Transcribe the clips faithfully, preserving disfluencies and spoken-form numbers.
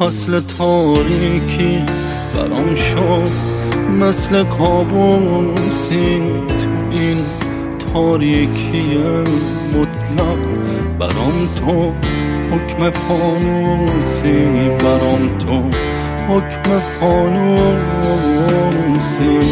فصل تاریکی برام شد مثل کابوسی، تو این تاریکی مطلق برام تو حکم فانوسی، برام تو حکم فانوسی.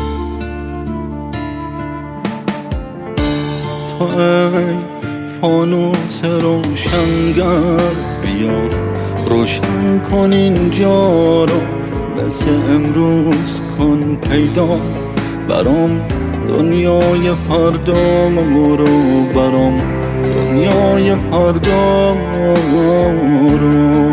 تو ای فانوس روشنگر بیا روشن کن اینجا رو، مثل امروز کن پیدا برام دنیای فردا رو، برام دنیای فردا رو.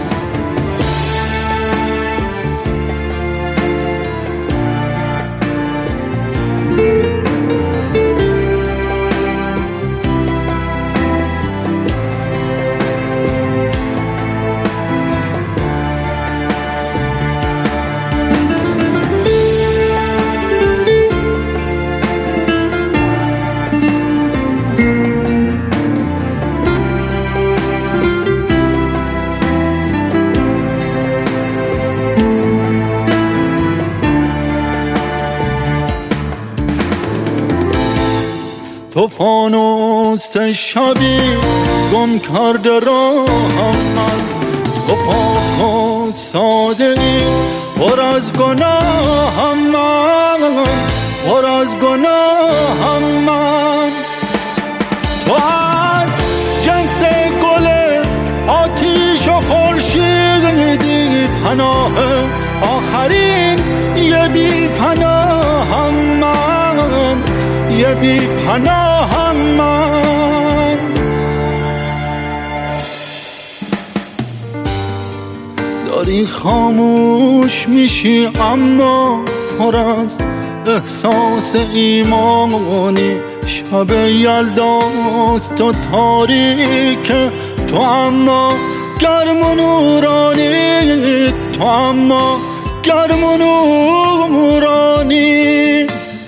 تو فانوس شبی گم کرده راهم من، تو پاک و ساده ای پر از گناهم من، پر از گناهم من. تو از جنس گل آتیش و خورشیدی، پناه آخرین یه بی پناهم من، یه بی پناهم من. داری خاموش میشی اما پر از احساس ایمانی، شب یلداست تو تاریک، تو اما گرم و نورانی، تو اما گرم و نورانی.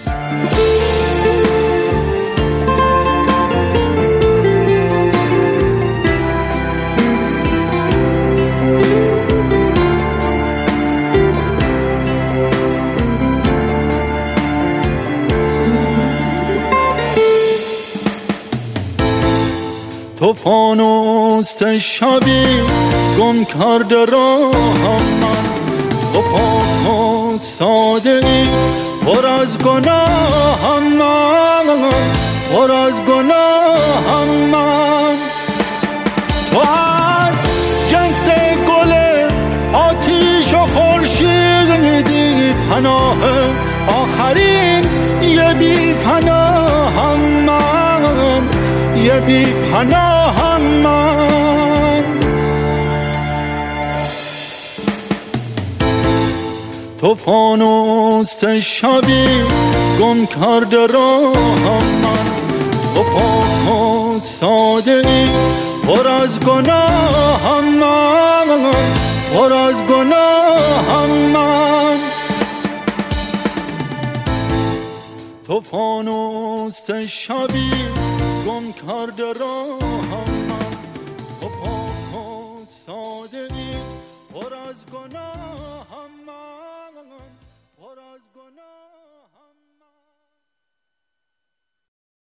تو فانوس شبی گم کرده راهم من، تو پاک و ساده ای پر از گناهم من، پر از گناهم من. تو از جنس گل آتیش و خورشیدی، پناه آخرین یه بی پناهم من، یه بی پناهم من. تو فانوس شبی گم کرده راهم من، تو پاک و ساده ای پر از گناهم من، پر از گناهم من. تو فانوس شبی گم کرده راهم من، تو پاک و ساده ای پر از گناه